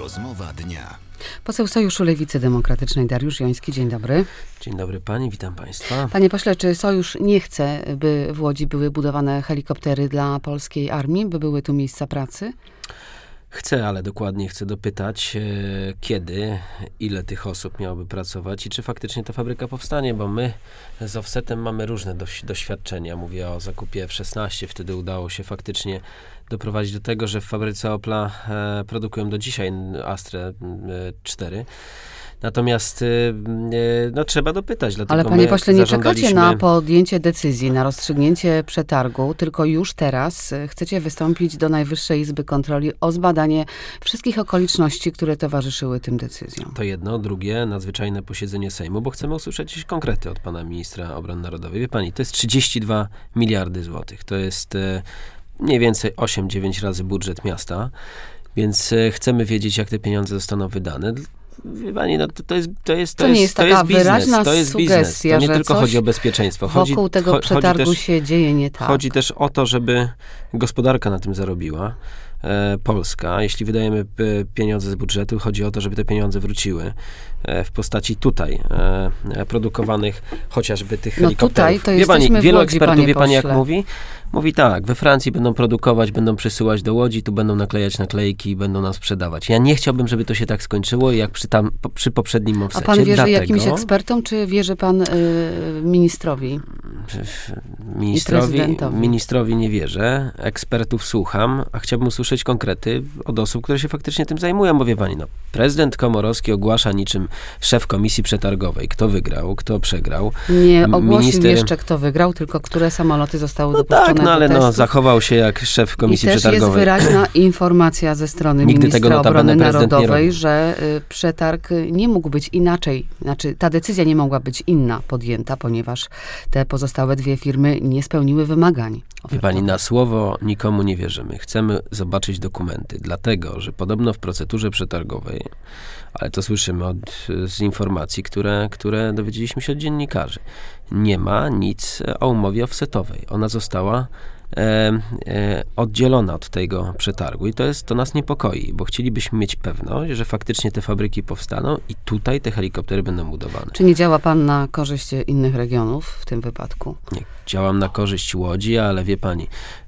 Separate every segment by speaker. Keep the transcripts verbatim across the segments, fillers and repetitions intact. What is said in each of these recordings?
Speaker 1: Rozmowa dnia.
Speaker 2: Poseł Sojuszu Lewicy Demokratycznej Dariusz Joński, dzień dobry.
Speaker 3: Dzień dobry pani, witam państwa.
Speaker 2: Panie pośle, czy Sojusz nie chce, by w Łodzi były budowane helikoptery dla polskiej armii, by były tu miejsca pracy?
Speaker 3: Chcę, ale dokładnie chcę dopytać, e, kiedy, ile tych osób miałoby pracować i czy faktycznie ta fabryka powstanie, bo my z Offsetem mamy różne doś- doświadczenia. Mówię o zakupie F szesnaście. Wtedy udało się faktycznie doprowadzić do tego, że w fabryce Opla e, produkują do dzisiaj Astrę e, cztery. Natomiast no, trzeba dopytać. Dlatego
Speaker 2: Ale panie pośle, nie
Speaker 3: zażądaliśmy...
Speaker 2: czekacie na podjęcie decyzji, na rozstrzygnięcie przetargu, tylko już teraz chcecie wystąpić do Najwyższej Izby Kontroli o zbadanie wszystkich okoliczności, które towarzyszyły tym decyzjom.
Speaker 3: To jedno. Drugie, nadzwyczajne posiedzenie Sejmu, bo chcemy usłyszeć konkrety od pana ministra obrony narodowej. Wie pani, to jest trzydzieści dwa miliardy złotych. To jest e, mniej więcej osiem dziewięć razy budżet miasta, więc e, chcemy wiedzieć, jak te pieniądze zostaną wydane. Wie pani, no to, to jest to jest
Speaker 2: to,
Speaker 3: to
Speaker 2: nie
Speaker 3: jest,
Speaker 2: jest taka
Speaker 3: to jest biznes,
Speaker 2: wyraźna
Speaker 3: to jest biznes.
Speaker 2: sugestia,
Speaker 3: To nie
Speaker 2: że
Speaker 3: tylko
Speaker 2: coś
Speaker 3: chodzi o bezpieczeństwo. Chodzi,
Speaker 2: wokół tego
Speaker 3: cho,
Speaker 2: przetargu
Speaker 3: chodzi też,
Speaker 2: się dzieje nie tak.
Speaker 3: Chodzi też o to, żeby gospodarka na tym zarobiła. E, Polska. Jeśli wydajemy p- pieniądze z budżetu, chodzi o to, żeby te pieniądze wróciły e, w postaci tutaj e, produkowanych chociażby tych
Speaker 2: no
Speaker 3: helikopterów.
Speaker 2: Tutaj to
Speaker 3: wie pani,
Speaker 2: jesteśmy w
Speaker 3: wielu
Speaker 2: Łodzi,
Speaker 3: ekspertów,
Speaker 2: panie
Speaker 3: wie pani jak
Speaker 2: pośle.
Speaker 3: mówi? Mówi tak, we Francji będą produkować, będą przysyłać do Łodzi, tu będą naklejać naklejki i będą nam sprzedawać. Ja nie chciałbym, żeby to się tak skończyło, jak przy, tam, po, przy poprzednim offsecie.
Speaker 2: A pan wierzy
Speaker 3: Dlatego,
Speaker 2: jakimś ekspertom, czy wierzy pan y, ministrowi?
Speaker 3: Ministrowi, ministrowi nie wierzę, ekspertów słucham, a chciałbym usłyszeć konkrety od osób, które się faktycznie tym zajmują, bo wie pani, no, prezydent Komorowski ogłasza niczym szef komisji przetargowej, kto wygrał, kto przegrał.
Speaker 2: Nie ogłosił
Speaker 3: Minister...
Speaker 2: jeszcze, kto wygrał, tylko które samoloty zostały
Speaker 3: no
Speaker 2: dopuszczone
Speaker 3: tak, no ale
Speaker 2: do
Speaker 3: no,
Speaker 2: testów.
Speaker 3: zachował się jak szef komisji
Speaker 2: I też
Speaker 3: przetargowej.
Speaker 2: jest wyraźna informacja ze strony
Speaker 3: Nigdy
Speaker 2: ministra
Speaker 3: tego notabene
Speaker 2: obrony
Speaker 3: prezydent nie
Speaker 2: narodowej,
Speaker 3: robił.
Speaker 2: że y, przetarg nie mógł być inaczej. Znaczy, ta decyzja nie mogła być inna podjęta, ponieważ te pozostałe dwie firmy nie spełniły wymagań.
Speaker 3: Wie pani, na słowo nikomu nie wierzymy. Chcemy zobaczyć dokumenty, dlatego, że podobno w procedurze przetargowej, ale to słyszymy od, z informacji, które, które dowiedzieliśmy się od dziennikarzy, nie ma nic o umowie offsetowej. Ona została E, e, oddzielona od tego przetargu i to jest, to nas niepokoi, bo chcielibyśmy mieć pewność, że faktycznie te fabryki powstaną i tutaj te helikoptery będą budowane.
Speaker 2: Czy nie działa pan na korzyść innych regionów w tym wypadku?
Speaker 3: Nie, działam na korzyść Łodzi, ale wie pani,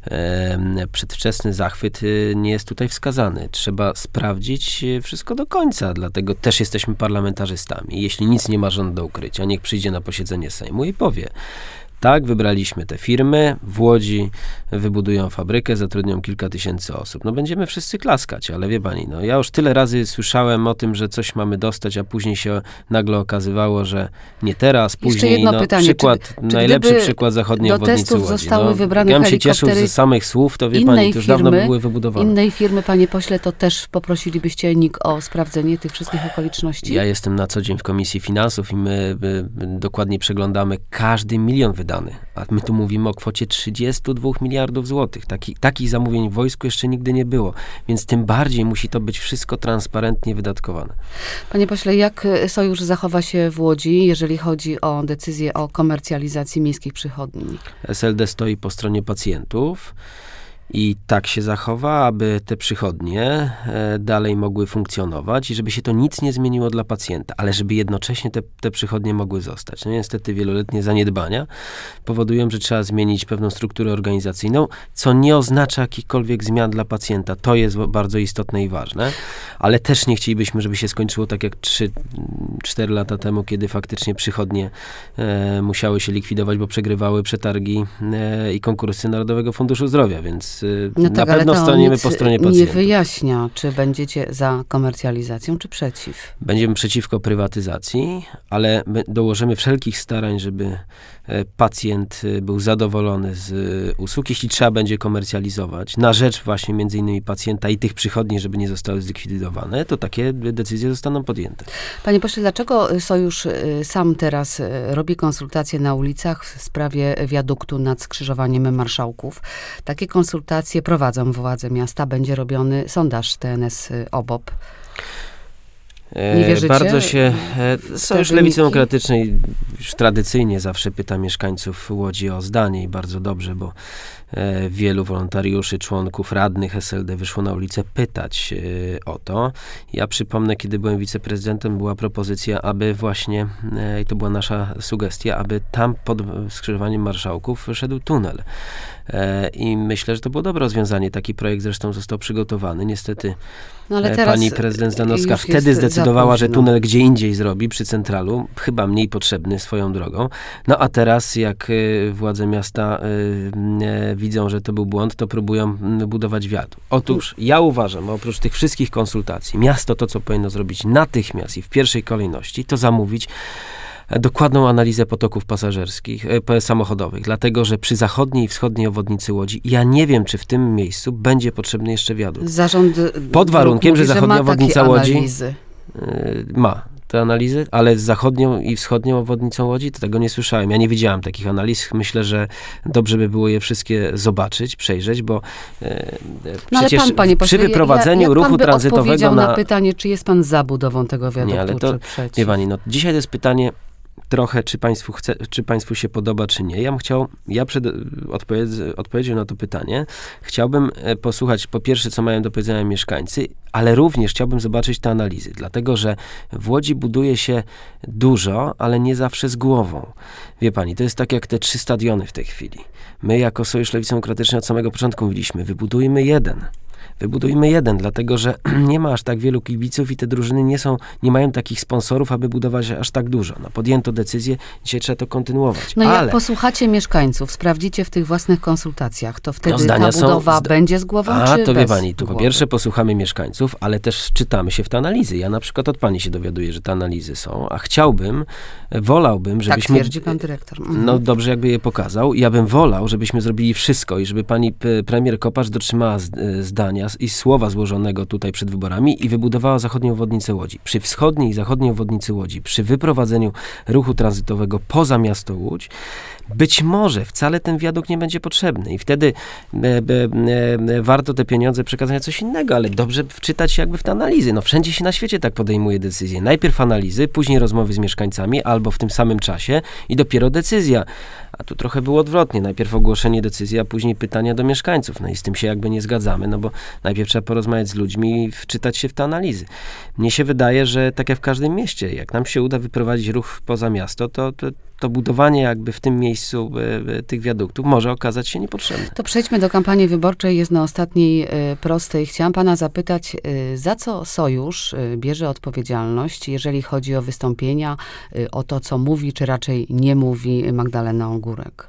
Speaker 3: e, przedwczesny zachwyt e, nie jest tutaj wskazany. Trzeba sprawdzić wszystko do końca, dlatego też jesteśmy parlamentarzystami. Jeśli nic nie ma rząd do ukrycia, niech przyjdzie na posiedzenie Sejmu i powie: tak, wybraliśmy te firmy, w Łodzi wybudują fabrykę, zatrudnią kilka tysięcy osób. No będziemy wszyscy klaskać, ale wie pani, no ja już tyle razy słyszałem o tym, że coś mamy dostać, a później się nagle okazywało, że nie teraz, później.
Speaker 2: Jeszcze jedno
Speaker 3: no,
Speaker 2: pytanie.
Speaker 3: Przykład,
Speaker 2: czy, czy
Speaker 3: najlepszy przykład zachodniej
Speaker 2: do
Speaker 3: obwodnicy
Speaker 2: testów
Speaker 3: Łodzi.
Speaker 2: zostały
Speaker 3: No,
Speaker 2: wybrane
Speaker 3: ja bym się
Speaker 2: helikoptery
Speaker 3: cieszył ze samych słów, to wie
Speaker 2: innej
Speaker 3: pani, to już
Speaker 2: firmy,
Speaker 3: dawno były wybudowane.
Speaker 2: Innej firmy, panie pośle, to też poprosilibyście N I K o sprawdzenie tych wszystkich okoliczności?
Speaker 3: Ja jestem na co dzień w Komisji Finansów i my y, y, dokładnie przeglądamy każdy milion wydany. A my tu mówimy o kwocie trzydziestu dwóch miliardów złotych. Taki, takich zamówień w wojsku jeszcze nigdy nie było. Więc tym bardziej musi to być wszystko transparentnie wydatkowane.
Speaker 2: Panie pośle, jak Sojusz zachowa się w Łodzi, jeżeli chodzi o decyzję o komercjalizacji miejskich przychodni?
Speaker 3: S L D stoi po stronie pacjentów i tak się zachowa, aby te przychodnie e, dalej mogły funkcjonować i żeby się to nic nie zmieniło dla pacjenta, ale żeby jednocześnie te, te przychodnie mogły zostać. No niestety wieloletnie zaniedbania powodują, że trzeba zmienić pewną strukturę organizacyjną, co nie oznacza jakichkolwiek zmian dla pacjenta. To jest bardzo istotne i ważne, ale też nie chcielibyśmy, żeby się skończyło tak jak trzy cztery lata temu, kiedy faktycznie przychodnie e, musiały się likwidować, bo przegrywały przetargi e, i konkursy Narodowego Funduszu Zdrowia, więc
Speaker 2: No
Speaker 3: na
Speaker 2: tak,
Speaker 3: pewno
Speaker 2: ale to
Speaker 3: staniemy
Speaker 2: nic
Speaker 3: po stronie
Speaker 2: nie
Speaker 3: pacjentów.
Speaker 2: wyjaśnia, czy będziecie za komercjalizacją, czy przeciw.
Speaker 3: Będziemy przeciwko prywatyzacji, ale my dołożymy wszelkich starań, żeby pacjent był zadowolony z usług. Jeśli trzeba będzie komercjalizować na rzecz właśnie między innymi pacjenta i tych przychodni, żeby nie zostały zlikwidowane, to takie decyzje zostaną podjęte.
Speaker 2: Panie pośle, dlaczego Sojusz sam teraz robi konsultacje na ulicach w sprawie wiaduktu nad skrzyżowaniem Marszałków? Takie konsultacje prowadzą władze miasta. Będzie robiony sondaż T N S O B O P. Nie wierzycie?
Speaker 3: Bardzo się... Sojusz Lewicy Demokratycznej już tradycyjnie zawsze pyta mieszkańców Łodzi o zdanie i bardzo dobrze, bo wielu wolontariuszy, członków, radnych S L D wyszło na ulicę pytać o to. Ja przypomnę, kiedy byłem wiceprezydentem, była propozycja, aby właśnie, i to była nasza sugestia, aby tam pod skrzyżowaniem marszałków szedł tunel. I myślę, że to było dobre rozwiązanie. Taki projekt zresztą został przygotowany. Niestety no ale pani prezydent Zdanowska wtedy zdecydowała, że tunel gdzie indziej zrobi, przy centralu, chyba mniej potrzebny swoją drogą. No a teraz, jak władze miasta widzą, że to był błąd, to próbują budować wiatr. Otóż ja uważam, oprócz tych wszystkich konsultacji, miasto to, co powinno zrobić natychmiast i w pierwszej kolejności, to zamówić dokładną analizę potoków pasażerskich, e, samochodowych, dlatego, że przy zachodniej i wschodniej obwodnicy Łodzi, ja nie wiem, czy w tym miejscu będzie potrzebny jeszcze wiadukt.
Speaker 2: Zarząd
Speaker 3: Pod warunkiem,
Speaker 2: mówi,
Speaker 3: że zachodnia
Speaker 2: że
Speaker 3: obwodnica Łodzi
Speaker 2: analizy.
Speaker 3: Y, ma te analizy, ale z zachodnią i wschodnią obwodnicą Łodzi to tego nie słyszałem. Ja nie widziałem takich analiz. Myślę, że dobrze by było je wszystkie zobaczyć, przejrzeć, bo e,
Speaker 2: no
Speaker 3: przecież
Speaker 2: pan, panie
Speaker 3: przy
Speaker 2: pośle,
Speaker 3: wyprowadzeniu
Speaker 2: jak, jak
Speaker 3: ruchu
Speaker 2: pan by
Speaker 3: tranzytowego
Speaker 2: na...
Speaker 3: na
Speaker 2: pytanie, czy jest pan za budową tego wiaduktu,
Speaker 3: nie, ale to,
Speaker 2: czy przeciw?
Speaker 3: Nie pani, no dzisiaj to jest pytanie trochę, czy państwu, chce, czy państwu się podoba, czy nie. Ja bym chciał, ja przed odpowiedz, odpowiedzią na to pytanie chciałbym posłuchać po pierwsze, co mają do powiedzenia mieszkańcy, ale również chciałbym zobaczyć te analizy, dlatego, że w Łodzi buduje się dużo, ale nie zawsze z głową. Wie pani, to jest tak jak te trzy stadiony w tej chwili. My jako Sojusz Lewicy Demokratycznej od samego początku mówiliśmy, wybudujmy jeden. Wybudujmy jeden, dlatego że nie ma aż tak wielu kibiców i te drużyny nie są, nie mają takich sponsorów, aby budować aż tak dużo. No, podjęto decyzję, dzisiaj trzeba to kontynuować.
Speaker 2: No
Speaker 3: ale
Speaker 2: jak posłuchacie mieszkańców, sprawdzicie w tych własnych konsultacjach, to wtedy
Speaker 3: no, zdania
Speaker 2: ta budowa
Speaker 3: są,
Speaker 2: będzie z głową,
Speaker 3: A,
Speaker 2: czy
Speaker 3: to wie
Speaker 2: bez
Speaker 3: pani, to po
Speaker 2: głowy?
Speaker 3: pierwsze posłuchamy mieszkańców, ale też czytamy się w te analizy. Ja na przykład od pani się dowiaduję, że te analizy są, a chciałbym, wolałbym, żebyśmy...
Speaker 2: Tak twierdzi pan dyrektor. Mhm.
Speaker 3: No dobrze, jakby je pokazał. Ja bym wolał, żebyśmy zrobili wszystko i żeby pani premier Kopacz dotrzymała zdania i słowa złożonego tutaj przed wyborami i wybudowała zachodnią obwodnicę Łodzi. Przy wschodniej i zachodniej obwodnicy Łodzi, przy wyprowadzeniu ruchu tranzytowego poza miasto Łódź, być może wcale ten wiadukt nie będzie potrzebny i wtedy e, e, e, warto te pieniądze przekazać na coś innego, ale dobrze wczytać się jakby w te analizy. No wszędzie się na świecie tak podejmuje decyzje. Najpierw analizy, później rozmowy z mieszkańcami albo w tym samym czasie i dopiero decyzja. A tu trochę było odwrotnie. Najpierw ogłoszenie decyzji, a później pytania do mieszkańców. No i z tym się jakby nie zgadzamy, no bo najpierw trzeba porozmawiać z ludźmi i wczytać się w te analizy. Mnie się wydaje, że tak jak w każdym mieście, jak nam się uda wyprowadzić ruch poza miasto, to, to, to budowanie jakby w tym miejscu e, tych wiaduktów może okazać się niepotrzebne.
Speaker 2: To przejdźmy do kampanii wyborczej. Jest na ostatniej e, prostej. Chciałam pana zapytać, e, za co Sojusz e, bierze odpowiedzialność, jeżeli chodzi o wystąpienia, e, o to, co mówi, czy raczej nie mówi Magdalena Ogórek?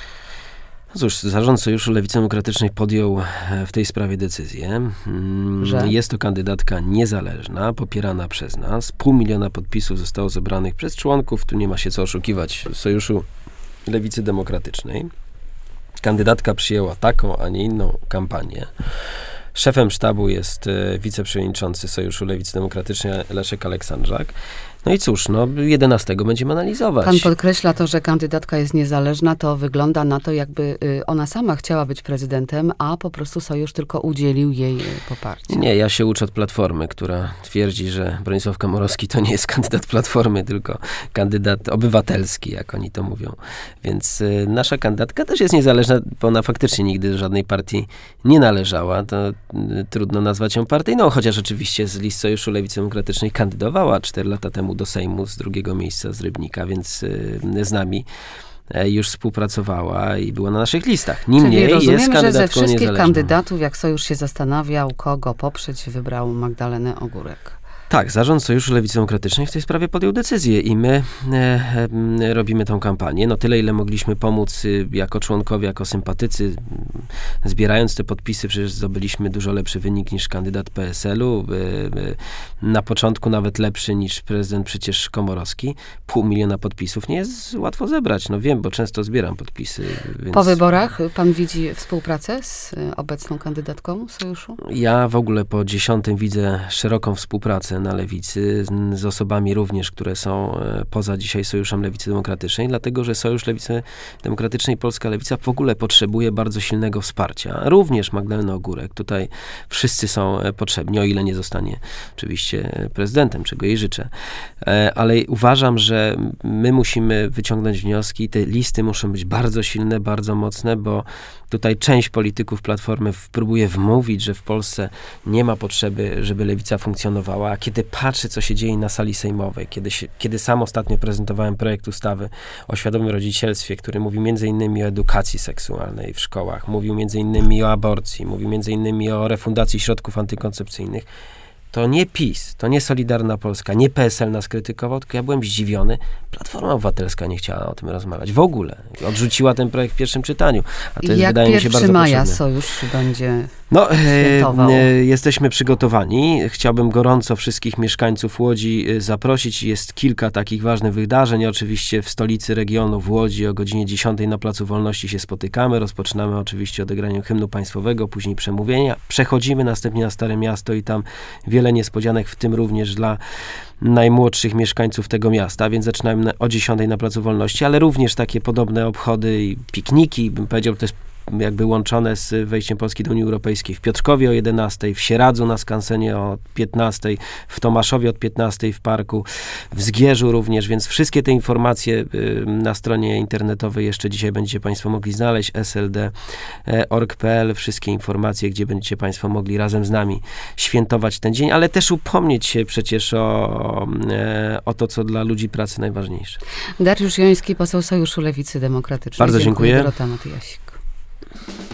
Speaker 3: No cóż, Zarząd Sojuszu Lewicy Demokratycznej podjął w tej sprawie decyzję.
Speaker 2: Że?
Speaker 3: Jest to kandydatka niezależna, popierana przez nas. Pół miliona podpisów zostało zebranych przez członków. Tu nie ma się co oszukiwać Sojuszu Lewicy Demokratycznej. Kandydatka przyjęła taką, a nie inną kampanię. Szefem sztabu jest wiceprzewodniczący Sojuszu Lewicy Demokratycznej Leszek Aleksandrzak. No i cóż, no jedenastego będziemy analizować.
Speaker 2: Pan podkreśla to, że kandydatka jest niezależna, to wygląda na to, jakby ona sama chciała być prezydentem, a po prostu Sojusz tylko udzielił jej poparcia.
Speaker 3: Nie, ja się uczę od Platformy, która twierdzi, że Bronisław Komorowski to nie jest kandydat Platformy, tylko kandydat obywatelski, jak oni to mówią. Więc y, nasza kandydatka też jest niezależna, bo ona faktycznie nigdy do żadnej partii nie należała. To y, trudno nazwać ją partyjną, chociaż oczywiście z list Sojuszu Lewicy Demokratycznej kandydowała cztery lata temu do Sejmu z drugiego miejsca z Rybnika, więc y, z nami już współpracowała i była na naszych listach. Niemniej
Speaker 2: Czyli
Speaker 3: jest kandydatką
Speaker 2: że ze wszystkich
Speaker 3: niezależną.
Speaker 2: kandydatów, jak Sojusz się zastanawiał, kogo poprzeć, wybrał Magdalenę Ogórek.
Speaker 3: Tak, Zarząd Sojuszu Lewicy Demokratycznej w tej sprawie podjął decyzję i my e, e, robimy tą kampanię. No tyle, ile mogliśmy pomóc y, jako członkowie, jako sympatycy. Zbierając te podpisy, przecież zdobyliśmy dużo lepszy wynik niż kandydat P S L-u. Y, y, na początku nawet lepszy niż prezydent przecież Komorowski. Pół miliona podpisów nie jest łatwo zebrać. No wiem, bo często zbieram podpisy. Więc...
Speaker 2: Po wyborach pan widzi współpracę z obecną kandydatką Sojuszu?
Speaker 3: Ja w ogóle po dziesiątym widzę szeroką współpracę współpracę na lewicy z, z osobami również, które są poza dzisiaj Sojuszem Lewicy Demokratycznej, dlatego, że Sojusz Lewicy Demokratycznej, Polska Lewica w ogóle potrzebuje bardzo silnego wsparcia. Również Magdalena Ogórek. Tutaj wszyscy są potrzebni, o ile nie zostanie oczywiście prezydentem, czego jej życzę. Ale uważam, że my musimy wyciągnąć wnioski. Te listy muszą być bardzo silne, bardzo mocne, bo tutaj część polityków Platformy próbuje wmówić, że w Polsce nie ma potrzeby, żeby lewica funkcjonowała, a kiedy patrzę, co się dzieje na sali sejmowej, kiedy, się, kiedy sam ostatnio prezentowałem projekt ustawy o świadomym rodzicielstwie, który mówi między innymi o edukacji seksualnej w szkołach, mówił między innymi o aborcji, mówił między innymi o refundacji środków antykoncepcyjnych, to nie PiS, to nie Solidarna Polska, nie P S L nas krytykował, tylko ja byłem zdziwiony. Platforma Obywatelska nie chciała o tym rozmawiać. W ogóle. Odrzuciła ten projekt w pierwszym czytaniu. A to jest,
Speaker 2: jak
Speaker 3: wydaje mi się, bardzo
Speaker 2: pierwszego maja
Speaker 3: potrzebne.
Speaker 2: Sojusz będzie
Speaker 3: No,
Speaker 2: świętował?
Speaker 3: e, jesteśmy przygotowani. Chciałbym gorąco wszystkich mieszkańców Łodzi zaprosić. Jest kilka takich ważnych wydarzeń. Oczywiście w stolicy regionu w Łodzi o godzinie dziesiątej na Placu Wolności się spotykamy. Rozpoczynamy oczywiście odegraniem hymnu państwowego, później przemówienia. Przechodzimy następnie na Stare Miasto i tam wiele niespodzianek, w tym również dla najmłodszych mieszkańców tego miasta, więc zaczynamy o dziesiątej na Placu Wolności, ale również takie podobne obchody i pikniki, bym powiedział, to jest jakby łączone z wejściem Polski do Unii Europejskiej. W Piotrkowie o jedenastej, w Sieradzu na skansenie o piętnastej, w Tomaszowie od piętnastej w parku, w Zgierzu również, więc wszystkie te informacje na stronie internetowej jeszcze dzisiaj będziecie Państwo mogli znaleźć, s l d kropka org kropka p l, wszystkie informacje, gdzie będziecie Państwo mogli razem z nami świętować ten dzień, ale też upomnieć się przecież o, o to, co dla ludzi pracy najważniejsze.
Speaker 2: Dariusz Joński, poseł Sojuszu Lewicy Demokratycznej.
Speaker 3: Bardzo dziękuję.
Speaker 2: Dorota Matyjasik.